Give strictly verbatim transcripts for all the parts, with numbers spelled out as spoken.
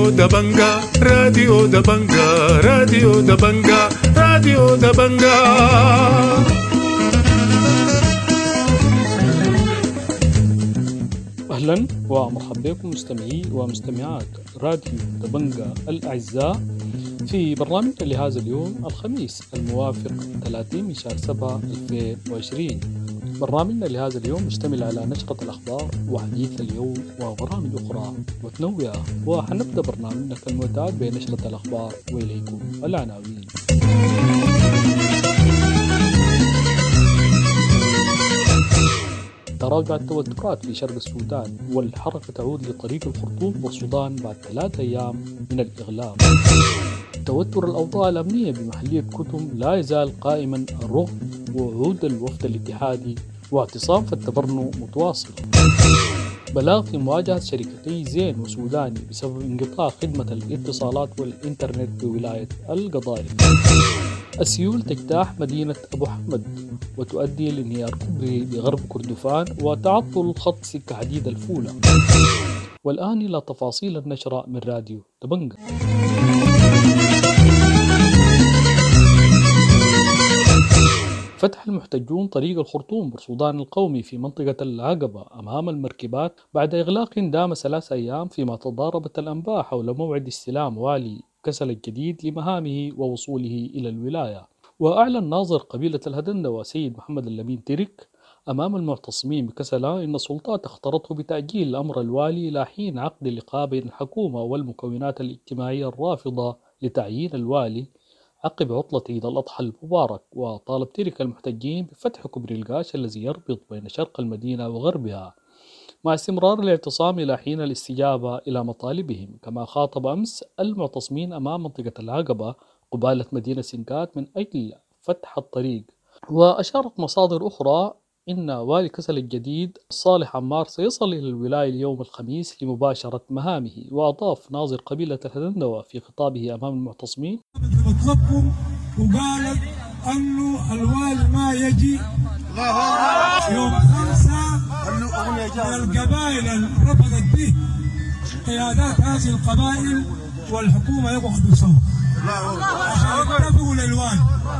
راديو دبنجا راديو دبنجا راديو دبنجا راديو دبنجا. أهلا ومرحبا بكم مستمعي ومستمعات راديو دبنجا الأعزاء في برنامج لهذا اليوم الخميس الموافق ثلاثين من شهر سبعة ألفين وعشرين. برنامجنا لهذا اليوم مشتمل على نشرة الأخبار وحديث اليوم وبرامج أخرى متنوعة، وحنبدأ برنامجنا كالمعتاد بنشرة الأخبار وإليكم العناوين. تراجع التوترات في شرق السودان والحركة تعود لطريق الخرطوم والسودان بعد ثلاثة أيام من الإغلاق. توتر الأوضاع الأمنية بمحلية كتم لا يزال قائما رغم وعود الوفد الاتحادي واعتصام في التبرنو متواصل. بلاغ في مواجهة شركتي زين وسوداني بسبب انقطاع خدمة الاتصالات والإنترنت بولاية القضارف. السيول تجتاح مدينة أبو حمد وتؤدي لانهيار كبري بغرب كردفان وتعطل خط سكة حديد الفولة. والآن إلى تفاصيل النشرة من راديو دبنجا. فتح المحتجون طريق الخرطوم بالسودان القومي في منطقة العقبة أمام المركبات بعد إغلاق دام ثلاث أيام، فيما تضاربت الأنباء حول موعد استلام والي كسل الجديد لمهامه ووصوله إلى الولاية. وأعلن ناظر قبيلة الهدندوة سيد محمد اللمين ترك أمام المعتصمين بكسلة إن السلطات اختارته بتأجيل أمر الوالي إلى حين عقد اللقاء بين الحكومة والمكونات الاجتماعية الرافضة لتعيين الوالي عقب عطلة عيد الأضحى المبارك. وطالب ترك المحتجين بفتح كوبري القاش الذي يربط بين شرق المدينة وغربها مع استمرار الاعتصام إلى حين الاستجابة إلى مطالبهم. كما خاطب أمس المعتصمين أمام منطقة العقبة قبالة مدينة سنكات من أجل فتح الطريق. وأشارت مصادر أخرى إن والي كسل الجديد صالح عمار سيصل إلى الولاية اليوم الخميس لمباشرة مهامه. وأضاف ناظر قبيلة الهدندوة في خطابه أمام المعتصمين: بطلبكم وقالت أنه الوالي ما يجي يوم خمسة من القبائل اللي رفضت به قيادات هذه القبائل والحكومة يقعدوا سوا عشان يتفقوا للوالي.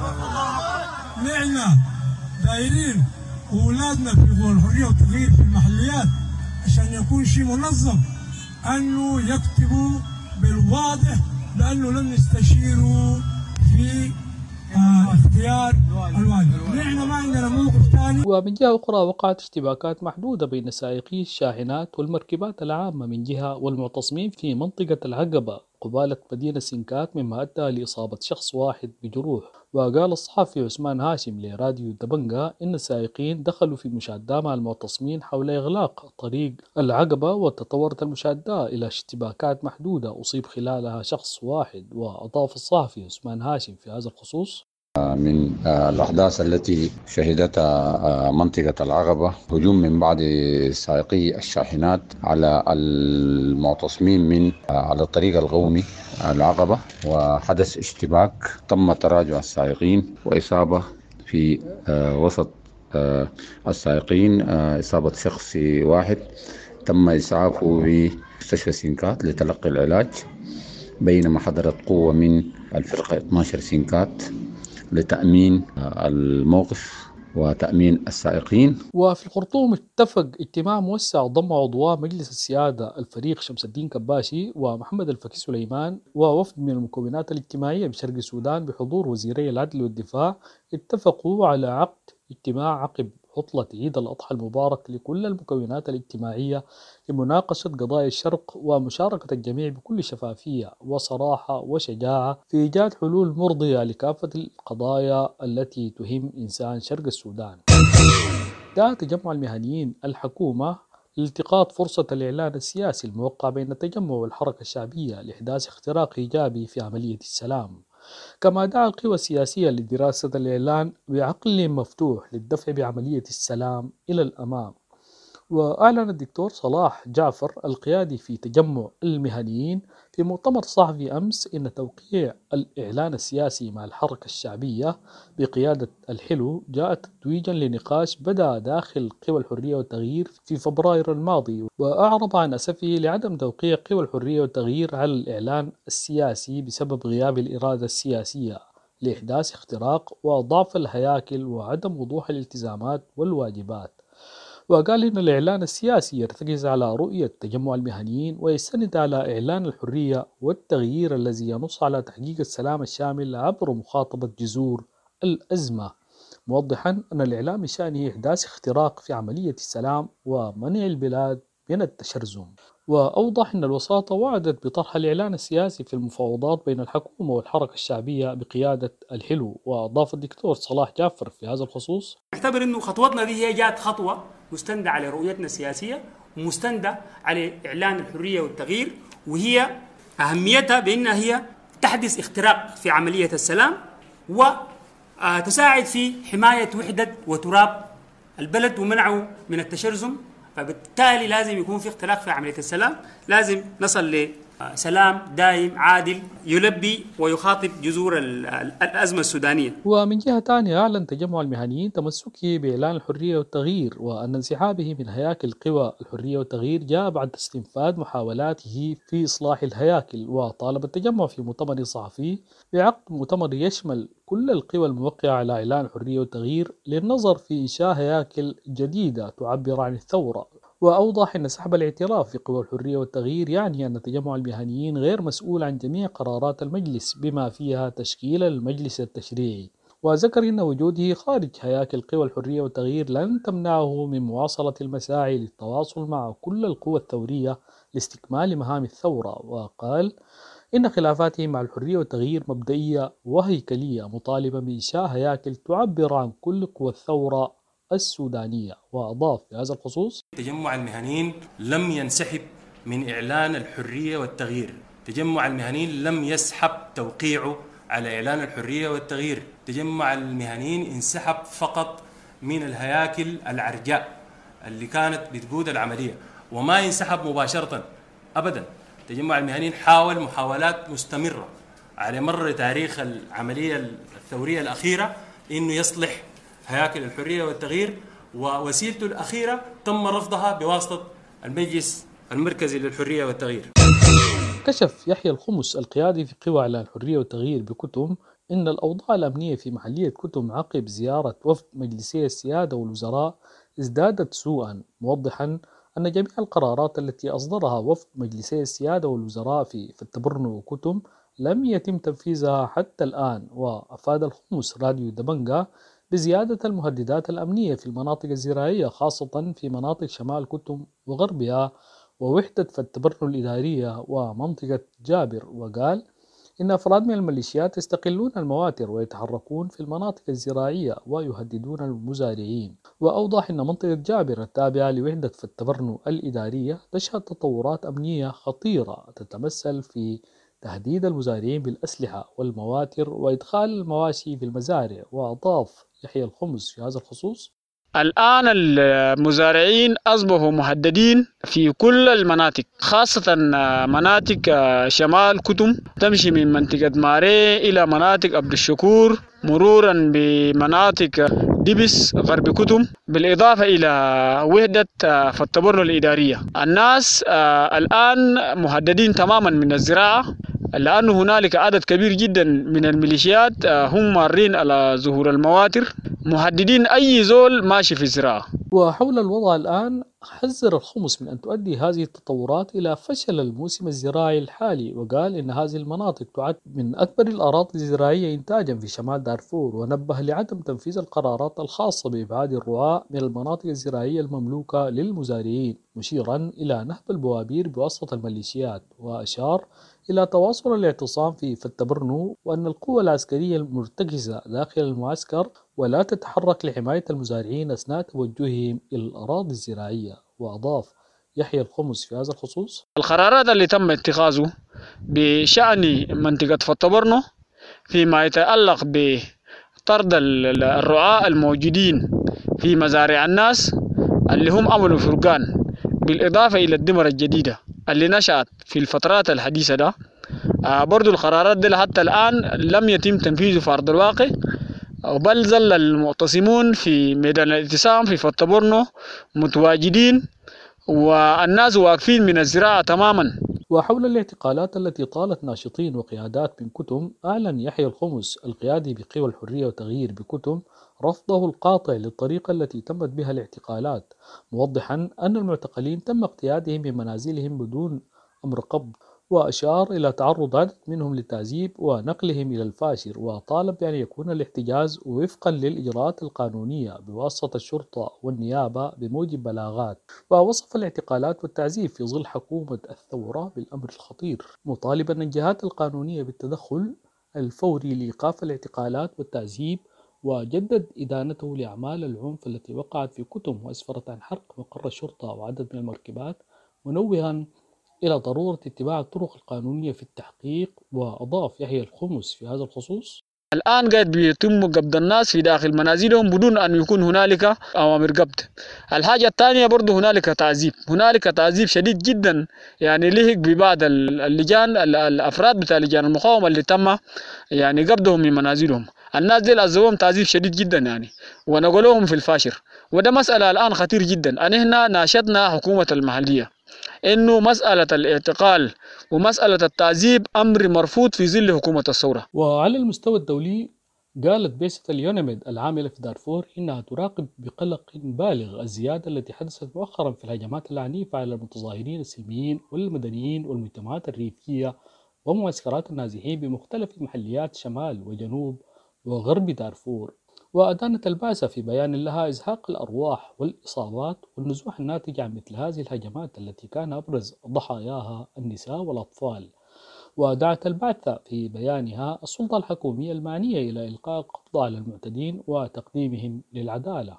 نحن دايرين أولادنا في الحرية والتغيير في المحليات عشان يكون شيء منظم، أنه يكتبوا بالواضح لأنه لم يستشيروا في آه اختيار الوالي. نحن ما عندنا موقف ثاني. ومن جهة أخرى وقعت اشتباكات محدودة بين سائقي الشاحنات والمركبات العامة من جهة والمعتصمين في منطقة العقبة قبالة مدينة سنكات، مما أدى لإصابة شخص واحد بجروح. وقال الصحفي عثمان هاشم لراديو دبنجا إن السائقين دخلوا في مشادة مع المعتصمين حول إغلاق طريق العقبة، وتطورت المشادة إلى اشتباكات محدودة أصيب خلالها شخص واحد. وأضاف الصحفي عثمان هاشم في هذا الخصوص: من الأحداث التي شهدتها منطقة العقبة هجوم من بعض سائقي الشاحنات على المعتصمين من على الطريق القومي العقبة، وحدث اشتباك تم تراجع السائقين وإصابة في وسط السائقين إصابة شخص واحد تم إسعافه بمستشفى سنكات لتلقي العلاج، بينما حضرت قوة من الفرقة اثني عشر سنكات لتأمين الموقف وتأمين السائقين. وفي الخرطوم اتفق اجتماع موسع ضم عضواء مجلس السيادة الفريق شمس الدين كباشي ومحمد الفكي سليمان ووفد من المكونات الاجتماعية بشرق السودان بحضور وزيري العدل والدفاع، اتفقوا على عقد اجتماع عقب عطلة عيد الأضحى المبارك لكل المكونات الاجتماعية لمناقشة قضايا الشرق ومشاركة الجميع بكل شفافية وصراحة وشجاعة في إيجاد حلول مرضية لكافة القضايا التي تهم إنسان شرق السودان. دعا تجمع المهنيين الحكومة لالتقاط فرصة الإعلان السياسي الموقع بين التجمع والحركة الشعبية لإحداث اختراق إيجابي في عملية السلام. كما دعا القوى السياسية لدراسة الإعلان بعقل مفتوح للدفع بعملية السلام إلى الأمام. وأعلن الدكتور صلاح جعفر القيادي في تجمع المهنيين في مؤتمر صحفي أمس إن توقيع الإعلان السياسي مع الحركة الشعبية بقيادة الحلو جاء تتويجا لنقاش بدأ داخل قوى الحرية والتغيير في فبراير الماضي، وأعرب عن أسفه لعدم توقيع قوى الحرية والتغيير على الإعلان السياسي بسبب غياب الإرادة السياسية لإحداث اختراق وضعف الهياكل وعدم وضوح الالتزامات والواجبات. وقال إن الإعلان السياسي يرتكز على رؤية تجمع المهنيين ويستند على إعلان الحرية والتغيير الذي ينص على تحقيق السلام الشامل عبر مخاطبة جذور الأزمة، موضحا أن الإعلام بشأنه إحداث اختراق في عملية السلام ومنع البلاد من التشرذم. وأوضح أن الوساطة وعدت بطرح الإعلان السياسي في المفاوضات بين الحكومة والحركة الشعبية بقيادة الحلو. وأضاف الدكتور صلاح جعفر في هذا الخصوص: نعتبر أنه خطوتنا دي هي جات خطوة مستندة على رؤيتنا السياسية ومستندة على إعلان الحرية والتغيير، وهي أهميتها بأنها هي تحدث اختراق في عملية السلام وتساعد في حماية وحدة وتراب البلد ومنعه من التشرذم. فبالتالي لازم يكون في اختراق في عملية السلام، لازم نصل لسلام دائم عادل يلبي ويخاطب جذور الأزمة السودانية. ومن جهة ثانية أعلن تجمع المهنيين تمسكه بإعلان الحرية والتغيير، وأن انسحابه من هياكل قوى الحرية والتغيير جاء بعد استنفاذ محاولاته في إصلاح الهياكل. وطالب التجمع في مؤتمر صحفي بعقد مؤتمر يشمل كل القوى الموقعة على إعلان الحرية والتغيير للنظر في إنشاء هياكل جديدة تعبر عن الثورة. وأوضح أن سحب الاعتراف في قوى الحرية والتغيير يعني أن تجمع المهنيين غير مسؤول عن جميع قرارات المجلس بما فيها تشكيل المجلس التشريعي. وذكر أن وجوده خارج هياكل قوى الحرية والتغيير لن تمنعه من مواصلة المساعي للتواصل مع كل القوى الثورية لاستكمال مهام الثورة. وقال إن خلافاته مع الحرية والتغيير مبدئية وهيكلية، مطالبا بإنشاء هياكل تعبر عن كل قوى الثورة السودانية. وأضاف في هذا الخصوص: تجمع المهنيين لم ينسحب من إعلان الحرية والتغيير، تجمع المهنيين لم يسحب توقيعه على إعلان الحرية والتغيير، تجمع المهنيين انسحب فقط من الهياكل العرجاء اللي كانت بتقود العملية، وما ينسحب مباشرة أبدا. تجمع المهنيين حاول محاولات مستمرة على مر تاريخ العملية الثورية الأخيرة إنه يصلح هياكل الحرية والتغيير، ووسيلته الأخيرة تم رفضها بواسطة المجلس المركزي للحرية والتغيير. كشف يحيى الخمس القيادي في قوى على الحرية والتغيير بكتم إن الأوضاع الأمنية في محلية كتم عقب زيارة وفد مجلسي السيادة والوزراء ازدادت سوءا، موضحا أن جميع القرارات التي أصدرها وفد مجلسي السيادة والوزراء في فتبرنو وكتم لم يتم تنفيذها حتى الآن. وأفاد الخمس راديو دبنجا بزيادة المهددات الأمنية في المناطق الزراعية خاصة في مناطق شمال كتم وغربها ووحدة فتبرنو الإدارية ومنطقة جابر. وقال إن أفراد من الميليشيات يستقلون المواتر ويتحركون في المناطق الزراعية ويهددون المزارعين. وأوضح أن منطقة جابر التابعة لوحدة فتبرنو الإدارية تشهد تطورات أمنية خطيرة تتمثل في تهديد المزارعين بالأسلحة والمواتر وإدخال المواشي في المزارع. وأضاف يحيى الخمس في هذا الخصوص: الآن المزارعين أصبحوا مهددين في كل المناطق، خاصة مناطق شمال كتم، تمشي من منطقة ماري إلى مناطق عبد الشكور مرورا بمناطق دبس غرب كتم، بالإضافة إلى وحدة فتبرنو الإدارية. الناس الآن مهددين تماما من الزراعة، لأن هنالك عدد كبير جدا من الميليشيات هم مارين على ظهور المواتر، مهددين أي زول ماشي في الزراعة. وحول الوضع الآن حذر الخمس من أن تؤدي هذه التطورات إلى فشل الموسم الزراعي الحالي، وقال إن هذه المناطق تعد من أكبر الأراضي الزراعية إنتاجا في شمال دارفور، ونبه لعدم تنفيذ القرارات الخاصة بإبعاد الرعاة من المناطق الزراعية المملوكة للمزارعين، مشيرا إلى نهب البوابير بواسطة الميليشيات. وأشار إلى تواصل الاعتصام في فتبرنو وأن القوى العسكرية المرتكزة داخل المعسكر ولا تتحرك لحماية المزارعين أثناء توجههم إلى الأراضي الزراعية. وأضاف يحيى الخمس في هذا الخصوص: القرارات اللي تم اتخاذه بشأن منطقة فتبرنو فيما يتعلق بطرد الرعاة الموجودين في مزارع الناس اللي هم عملوا فرقان، بالإضافة إلى الدمر الجديدة اللي نشأت في الفترات الحديثة ده. آه برضو القرارات دي حتى الآن لم يتم تنفيذه في أرض الواقع، بل ظل المعتصمون في ميدان الاعتصام في فتبورنو متواجدين والناس واقفين من الزراعة تماما. وحول الاعتقالات التي طالت ناشطين وقيادات من كتم، أعلن يحيى الخمس القيادي بقوى الحرية والتغيير بكتم رفضه القاطع للطريقة التي تمت بها الاعتقالات، موضحا أن المعتقلين تم اقتيادهم من منازلهم بدون أمر قبض، وأشار إلى تعرض عدد منهم للتعذيب ونقلهم إلى الفاشر، وطالب بأن يكون الاحتجاز وفقا للإجراءات القانونية بواسطة الشرطة والنيابة بموجب بلاغات. ووصف الاعتقالات والتعذيب في ظل حكومة الثورة بالأمر الخطير، مطالبا الجهات القانونية بالتدخل الفوري لإيقاف الاعتقالات والتعذيب، وجدد إدانته لأعمال العنف التي وقعت في كتم وأسفرت عن حرق مقر الشرطة وعدد من المركبات، منوها إلى ضرورة اتباع الطرق القانونية في التحقيق. وأضاف يحيى الخمس في هذا الخصوص: الآن قاعد بيتم قبض الناس في داخل منازلهم بدون أن يكون هنالك أوامر قبض. الحاجة الثانية برضو هنالك تعذيب، هنالك تعذيب شديد جدا يعني لهق ببعض اللجان الأفراد بتاع لجان المقاومة اللي تم يعني قبضهم من منازلهم. الناس دي عذبوهم تعذيب شديد جدا يعني ونقلوهم في الفاشر، وده مسألة الآن خطير جدا. أنا هنا ناشدنا حكومة المحلية إنه مسألة الاعتقال ومسألة التعذيب أمر مرفوض في ظل حكومة الثورة. وعلى المستوى الدولي، قالت بعثة اليونميد العاملة في دارفور إنها تراقب بقلق بالغ الزيادة التي حدثت مؤخرا في الهجمات العنيفة على المتظاهرين السلميين والمدنيين والمجتمعات الريفية ومعسكرات النازحين بمختلف محليات شمال وجنوب وغرب دارفور. وأدانت البعثة في بيان لها إزهاق الأرواح والإصابات والنزوح الناتج عن مثل هذه الهجمات التي كان أبرز ضحاياها النساء والأطفال. ودعت البعثة في بيانها السلطة الحكومية المعنية إلى إلقاء القبض على المعتدين وتقديمهم للعدالة.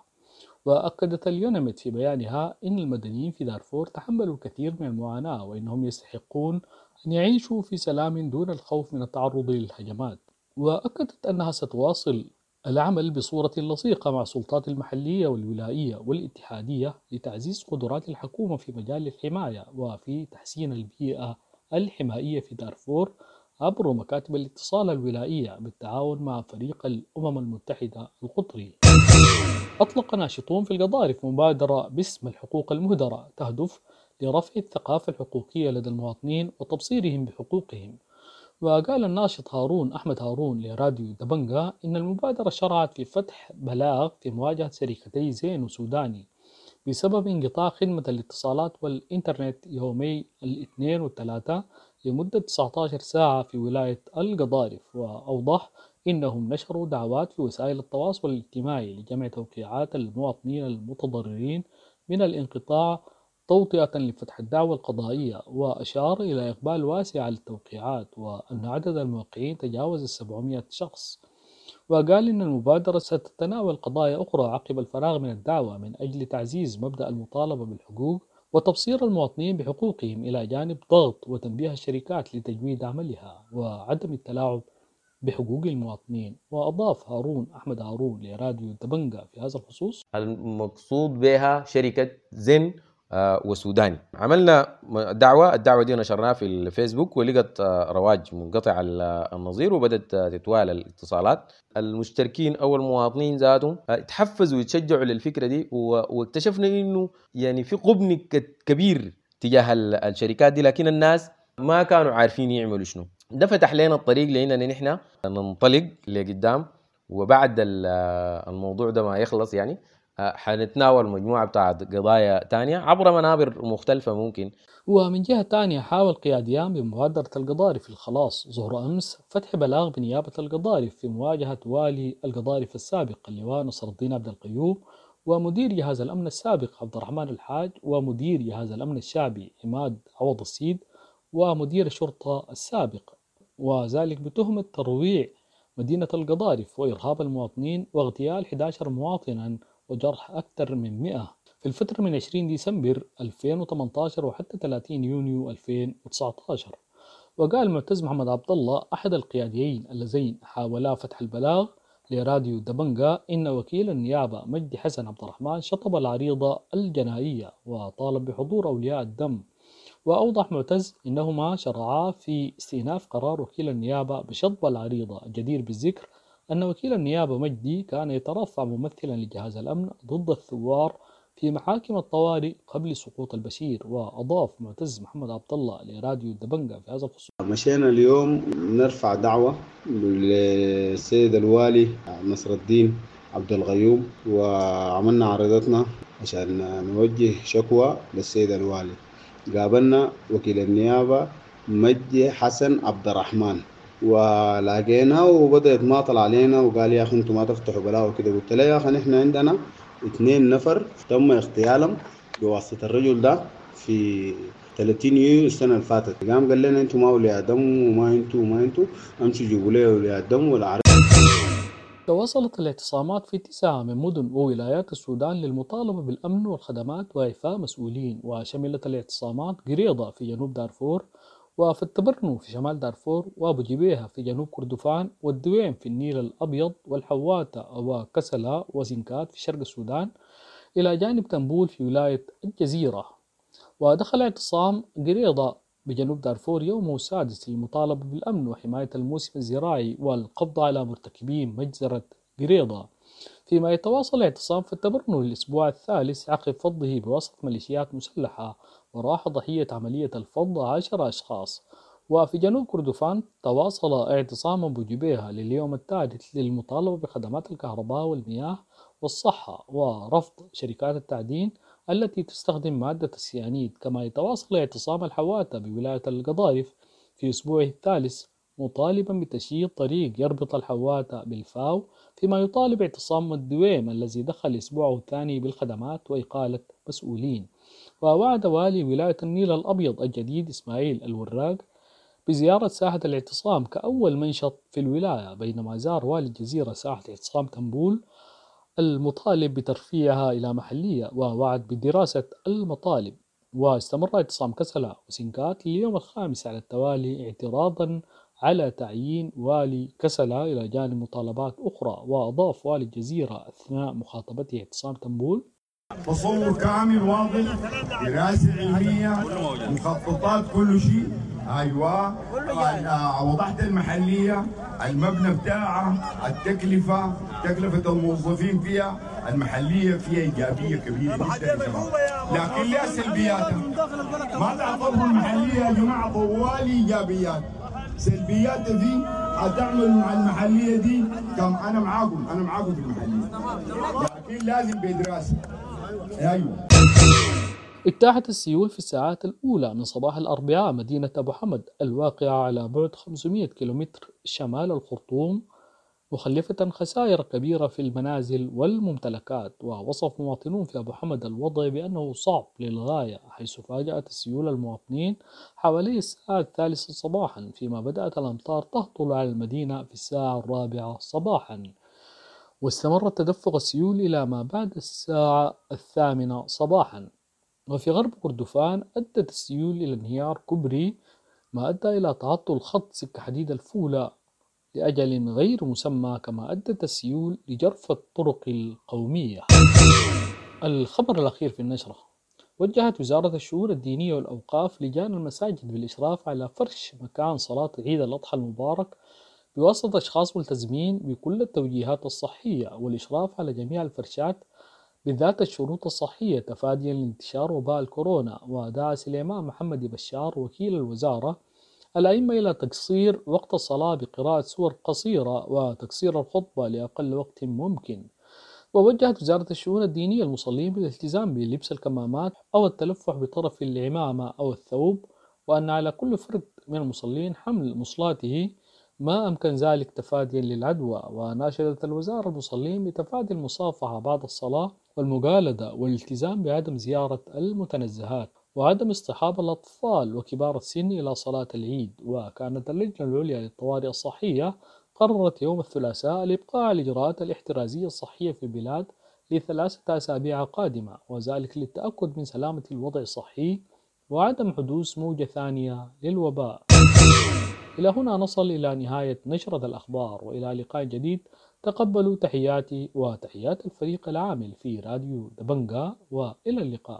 وأكدت اليونميد في بيانها إن المدنيين في دارفور تحملوا الكثير من المعاناة وإنهم يستحقون أن يعيشوا في سلام دون الخوف من التعرض للهجمات. وأكدت أنها ستواصل العمل بصورة لصيقة مع السلطات المحلية والولائية والاتحادية لتعزيز قدرات الحكومة في مجال الحماية وفي تحسين البيئة الحمائية في دارفور عبر مكاتب الاتصال الولائية بالتعاون مع فريق الأمم المتحدة القطري. أطلق ناشطون في القضارف مبادرة باسم الحقوق المهدرة تهدف لرفع الثقافة الحقوقية لدى المواطنين وتبصيرهم بحقوقهم. وقال الناشط هارون أحمد هارون لراديو دبنجا إن المبادرة شرعت في فتح بلاغ في مواجهة شركتي زين وسوداني بسبب انقطاع خدمة الاتصالات والإنترنت يومي الاثنين والثلاثاء لمدة تسعة عشر ساعة في ولاية القضارف. وأوضح إنهم نشروا دعوات في وسائل التواصل الاجتماعي لجمع توقيعات المواطنين المتضررين من الانقطاع توطئة لفتح الدعوة القضائية، وأشار إلى إقبال واسع على التوقيعات وأن عدد الموقعين تجاوز السبعمائة شخص. وقال إن المبادرة ستتناول قضايا أخرى عقب الفراغ من الدعوة من أجل تعزيز مبدأ المطالبة بالحقوق وتبصير المواطنين بحقوقهم إلى جانب ضغط وتنبيه الشركات لتجويد عملها وعدم التلاعب بحقوق المواطنين. وأضاف هارون أحمد هارون لراديو دبنجا في هذا الخصوص: المقصود بها شركة زين وسوداني. عملنا دعوة، الدعوة دي نشرناها في الفيسبوك ولقت رواج منقطع النظير وبدت تتوالى الاتصالات. المشتركين أو المواطنين ذاتهم تحفزوا ويتشجعوا للفكرة دي، واكتشفنا إنه يعني في قبن كبير تجاه الشركات دي، لكن الناس ما كانوا عارفين يعملوا شنو. ده فتح لنا الطريق لأننا نحن ننطلق لقدام، وبعد الموضوع ده ما يخلص يعني حنتناول مجموعة بتاعت قضايا تانية عبر منابر مختلفة ممكن. ومن جهة تانية، حاول قياديان بمبادرة القضارف في الخلاص ظهر أمس فتح بلاغ بنيابة القضارف في مواجهة والي القضارف السابق اللواء نصر الدين عبد القيوم ومدير جهاز الأمن السابق عبد الرحمن الحاج ومدير جهاز الأمن الشعبي عماد عوض السيد ومدير الشرطة السابق، وذلك بتهمة ترويع مدينة القضارف وإرهاب المواطنين واغتيال أحد عشر مواطنا وجرح أكثر من مئة في الفترة من عشرين ديسمبر ألفين وثمانية عشر وحتى ثلاثين يونيو ألفين وتسعة عشر. وقال معتز محمد عبد الله أحد القياديين اللذين حاولا فتح البلاغ لراديو دبنجة إن وكيل النيابة مجدي حسن عبد الرحمن شطب العريضة الجنائية وطالب بحضور أولياء الدم. وأوضح معتز إنهما شرعا في استئناف قرار وكيل النيابة بشطب العريضة. الجدير بالذكر أن وكيل النيابة مجدي كان يترفع ممثلا لجهاز الأمن ضد الثوار في محاكم الطوارئ قبل سقوط البشير. وأضاف معتز محمد عبد الله لراديو دبنجة في هذا الخصوص: مشينا اليوم نرفع دعوة للسيد الوالي نصر الدين عبد الغيوم، وعملنا عريضتنا عشان نوجه شكوى للسيد الوالي. قابلنا وكيل النيابة مجدي حسن عبد الرحمن ولاقينا وبدأ يتماطل علينا وقال يا أخي أنتم ما تفتحوا بلاء وكده. قلت له يا أخي نحن عندنا اثنين نفر تم اغتيالهم بواسطة الرجل ده في ثلاثين يونيو السنة اللي فاتت. قام قال لنا أنتم ما أولياء دم وما أنتم وما أنتم امشوا جيبوا لي أولياء دم ولا. تواصلت الاعتصامات في تسعة من مدن وولايات السودان للمطالبة بالأمن والخدمات وإعفاء مسؤولين، وشملت الاعتصامات قريضة في جنوب دارفور، وفي التبرنو في شمال دارفور، وأبو جبيهة في جنوب كردفان، والدويم في النيل الأبيض، والحواتة وكسلا وزنكات في شرق السودان، إلى جانب تنبول في ولاية الجزيرة. ودخل اعتصام قريضة بجنوب دارفور يومه السادس للمطالبة بالأمن وحماية الموسم الزراعي والقبض على مرتكبين مجزرة قريضة، فيما يتواصل الاعتصام في التبرنو للأسبوع الثالث عقب فضه بواسطة ميليشيات مسلحة، وراح ضحية عملية الفض عشر أشخاص. وفي جنوب كردفان تواصل اعتصام أبو جبيهة لليوم الثالث للمطالبة بخدمات الكهرباء والمياه والصحة ورفض شركات التعدين التي تستخدم مادة السيانيد. كما يتواصل اعتصام الحواتة بولاية القضارف في أسبوعه الثالث مطالبا بتشييد طريق يربط الحواتة بالفاو، فيما يطالب اعتصام الدويم الذي دخل أسبوعه الثاني بالخدمات وإقالة مسؤولين. ووعد والي ولاية النيل الأبيض الجديد إسماعيل الوراق بزيارة ساحة الاعتصام كأول منشط في الولاية، بينما زار والي الجزيرة ساحة اعتصام تنبول المطالب بترفيعها إلى محلية، ووعد بدراسة المطالب. واستمر اعتصام كسلا وسنكات لليوم الخامس على التوالي اعتراضا على تعيين والي كسلا إلى جانب مطالبات أخرى. وأضاف والي الجزيرة أثناء مخاطبته اعتصام تنبول: تصور كامل واضح، دراسة علمية، مخططات، كل شيء. ايوه وضحت المحليه، المبنى بتاعها، التكلفه، تكلفه الموظفين فيها، المحليه فيها ايجابيه كبيره جدا يا شباب، لكن لها سلبياتها. ما تعتبروا المحليه يا جماعه طوالي ايجابيات، سلبيات دي هتعملوا مع المحليه دي كم. انا معاكم انا معاكم في المحليه، لكن لازم بدراسه. ايوه. اجتاحت السيول في الساعات الأولى من صباح الأربعاء مدينة أبو حمد الواقعة على بعد خمسمائة كيلومتر شمال الخرطوم، مخلفة خسائر كبيرة في المنازل والممتلكات. ووصف مواطنون في أبو حمد الوضع بأنه صعب للغاية، حيث فاجأت السيول المواطنين حوالي الساعة الثالثة صباحا، فيما بدأت الأمطار تهطل على المدينة في الساعة الرابعة صباحا. واستمر تدفق السيول إلى ما بعد الساعة الثامنة صباحا. وفي غرب كردفان أدت السيول إلى انهيار كبري، ما أدى إلى تعطل خط سكة حديد الفولة لأجل غير مسمى، كما أدت السيول لجرف الطرق القومية. الخبر الأخير في النشرة: وجهت وزارة الشؤون الدينية والأوقاف لجان المساجد بالإشراف على فرش مكان صلاة عيد الأضحى المبارك بواسطة أشخاص ملتزمين بكل التوجيهات الصحية، والإشراف على جميع الفرشات بذات الشروط الصحية تفاديا لانتشار وباء الكورونا. ودعا سليمان محمد بشار وكيل الوزارة الأئمة إلى تقصير وقت الصلاة بقراءة سور قصيرة وتقصير الخطبة لأقل وقت ممكن. ووجهت وزارة الشؤون الدينية المصلين بالالتزام بلبس الكمامات أو التلفح بطرف العمامة أو الثوب، وأن على كل فرد من المصلين حمل مصلاته ما أمكن ذلك تفاديا للعدوى. وناشدت الوزارة المصلين بتفادي المصافحة بعد الصلاة والمجالدة والالتزام بعدم زيارة المتنزهات وعدم اصطحاب الأطفال وكبار السن إلى صلاة العيد. وكانت اللجنة العليا للطوارئ الصحية قررت يوم الثلاثاء الإبقاء على الإجراءات الاحترازية الصحية في البلاد لثلاثة أسابيع قادمة، وذلك للتأكد من سلامة الوضع الصحي وعدم حدوث موجة ثانية للوباء. إلى هنا نصل إلى نهاية نشرة الأخبار، وإلى لقاء جديد تقبلوا تحياتي وتحيات الفريق العامل في راديو دبنجا، وإلى اللقاء.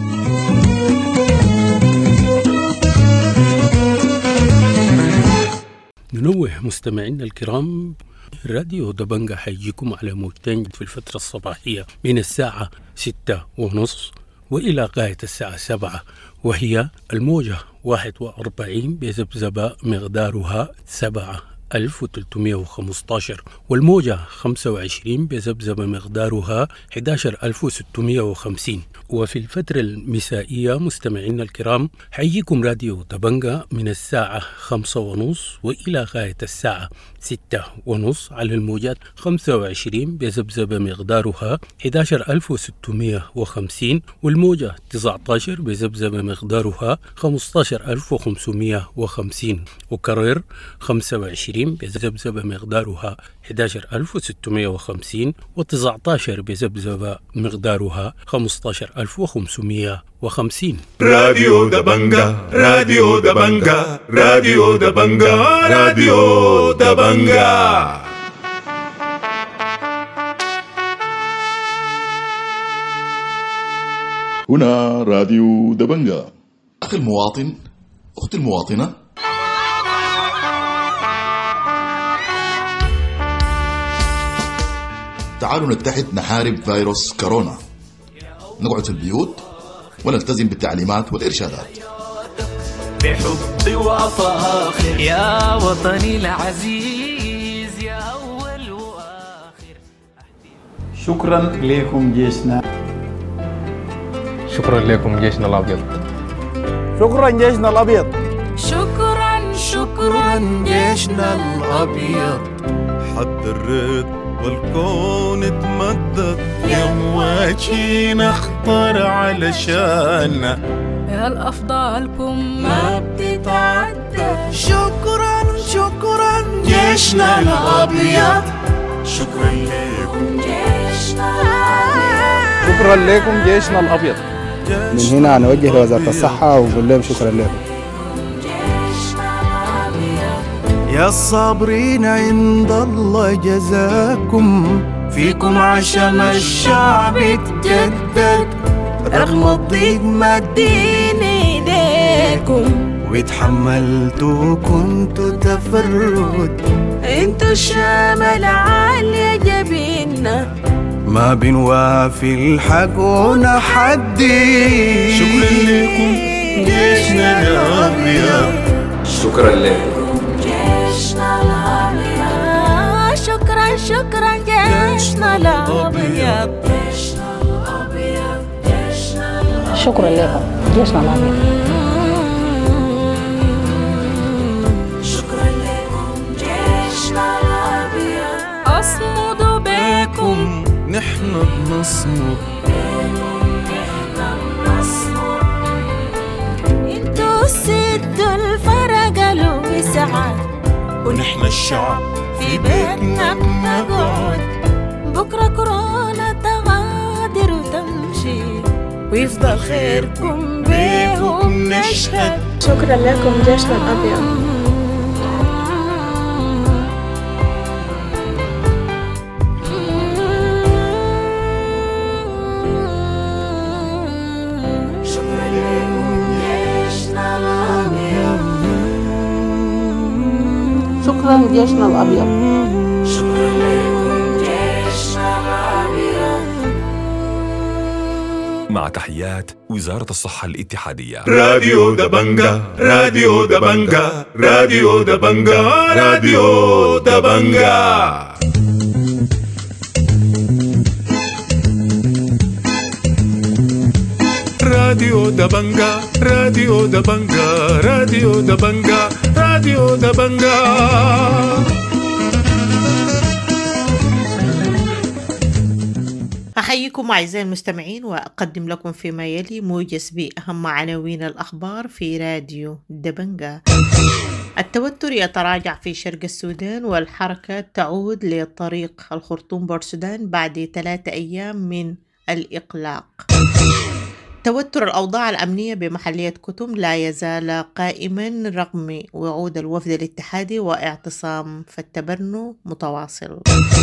ننوه مستمعينا الكرام، راديو دبنجا حيجيكم على موجتين في الفترة الصباحية من الساعة ستة ونص وإلى غاية الساعة سبعة، وهي الموجة واحد وأربعين بذبذبة مقدارها سبعة ألف وثلاثمائة وخمسة عشر، والموجة خمسة وعشرين بذبذبة مقدارها أحد عشر ألف وستمائة وخمسين. وفي الفترة المسائية مستمعينا الكرام حييكم راديو دبنجا من الساعة خمسة ونص وإلى غاية الساعة ستة ونص على الموجات خمسة وعشرين بذبذبة مقدارها أحد عشر ألف وستمائة وخمسين، والموجة تسعة عشر بذبذبة مقدارها خمسة عشر ألف وخمسمائة وخمسين، وكرر خمسة وعشرين بذبذبة مقدارها أحد عشر ألف وستمائة وخمسين، وتسعة عشر بذبذبة مقدارها خمسة عشر ألف وخمسمائة وخمسين. راديو دبنجا راديو دبنجا راديو دبنجا راديو دبنجا. هنا راديو دبنجا. أخي المواطن، أختي المواطنة، تعالوا نتحد نحارب فيروس كورونا، نقعد في البيوت ونلتزم بالتعليمات والإرشادات بحب وفاخر يا وطني العزيز يا أول وآخر. شكرا لكم جيشنا، شكرا لكم جيشنا الأبيض، شكرا جيشنا الأبيض، شكرا شكرا جيشنا الأبيض. حضرت والكون اتمدد يا مواجهين اخطر علشاننا، يا الأفضالكم ما بتتعدى. شكرا شكرا جيشنا الأبيض، شكرا لكم جيشنا الأبيض، شكرا لكم جيشنا الأبيض. من هنا نوجه لوزارة الصحة ونقول لهم شكرا لكم يا الصابرين عند الله جزاكم، فيكم عشم الشعب تجدد، رغم الضيق مدين ايديكم، واتحملتوا كنتوا تفرد، انتوا الشمال عالية جبيننا، ما بنوافي الحق ونحدي. شكرا لكم جيشنا الأبيض، شكرا لكم جيشنا الأبيض، شكرا شكرا جيشنا الأبيض، جيشنا الأبيض، جيشنا الأبيض، شكرا لكم جيشنا الأبيض، شكرا لكم جيشنا الأبيض. أصمدوا بكم نحن بنصمد، انتوا سدوا الفرق الوسعة، ونحن الشعب في بيتنا بنقعد. بكرة كورونا تغادر وتمشي، ويفضل خيركم بيهم نشهد. شكرا لكم جيشنا الأبيض. شكرا جيشنا الأبيض، شكرا لكم جيشنا الأبيض. مع تحيات وزارة الصحة الاتحادية. راديو دبنجا راديو دبنجا راديو دبنجا راديو دبنجا. راديو دبنجا راديو دبنجا راديو دبنجا راديو دبنجا. أحييكم أعزائي المستمعين وأقدم لكم فيما يلي موجز بأهم عناوين الأخبار في راديو دبنجا. التوتر يتراجع في شرق السودان والحركة تعود لطريق الخرطوم بورسودان بعد ثلاثة أيام من الإقلاق. توتر الأوضاع الأمنية بمحلية كتم لا يزال قائما رغم وعود الوفد الاتحادي واعتصام فالتبرنو متواصل.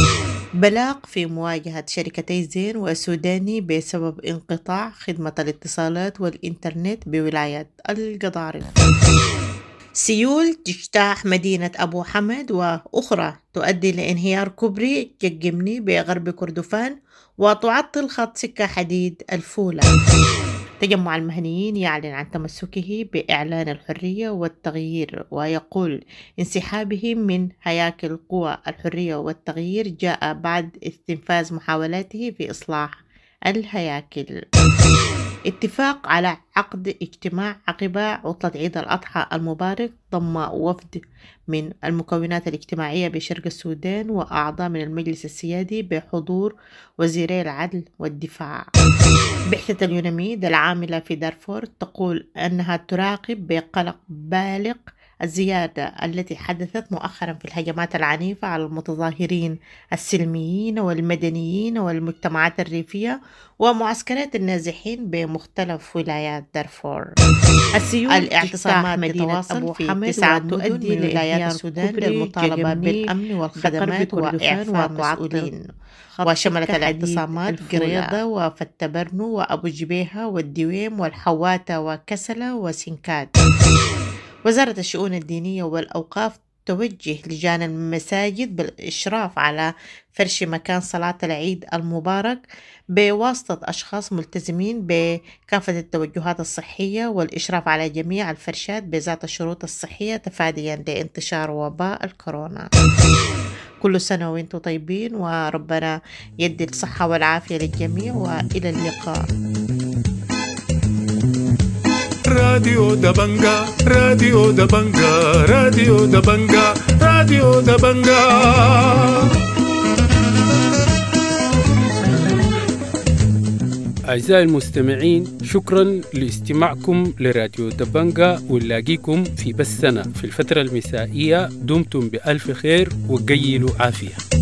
بلاغ في مواجهة شركتي زين وسوداني بسبب انقطاع خدمة الاتصالات والإنترنت بولاية القضارف. سيول تجتاح مدينة أبو حمد وأخرى تؤدي لانهيار كوبري جقمني بغرب كردفان وتعطل خط سكة حديد الفولة. تجمع المهنيين يعلن عن تمسكه بإعلان الحرية والتغيير ويقول انسحابه من هياكل قوى الحرية والتغيير جاء بعد استنفاذ محاولاته في إصلاح الهياكل. اتفاق على عقد اجتماع عقب عطلة عيد الأضحى المبارك ضم وفد من المكونات الاجتماعية بشرق السودان وأعضاء من المجلس السيادي بحضور وزيري العدل والدفاع. بعثة اليوناميد العاملة في دارفور تقول أنها تراقب بقلق بالغ الزيادة التي حدثت مؤخرا في الهجمات العنيفة على المتظاهرين السلميين والمدنيين والمجتمعات الريفية ومعسكرات النازحين بمختلف ولايات دارفور. السيول الاعتصامات مدينة في تسعة تؤدي لولايات السودان للمطالبة بالأمن والخدمات وإعفاء مسؤولين، وشملت الاعتصامات قريضة وفتبرنو وأبو جبيهة والدويم والحواتة وكسلة وسنكاد. وزارة الشؤون الدينية والأوقاف توجه لجان المساجد بالإشراف على فرش مكان صلاة العيد المبارك بواسطة أشخاص ملتزمين بكافة التوجهات الصحية والإشراف على جميع الفرشات بذات الشروط الصحية تفاديا لانتشار وباء الكورونا. كل سنة وانتم طيبين وربنا يدي الصحة والعافية للجميع وإلى اللقاء. راديو دبنجا راديو دبنجا راديو دبنجا راديو دبنجا. أعزائي المستمعين، شكرا لاستماعكم لراديو دبنجا، ونلاقيكم في بثنا في الفترة المسائية. دمتم بألف خير وقيلوا عافية.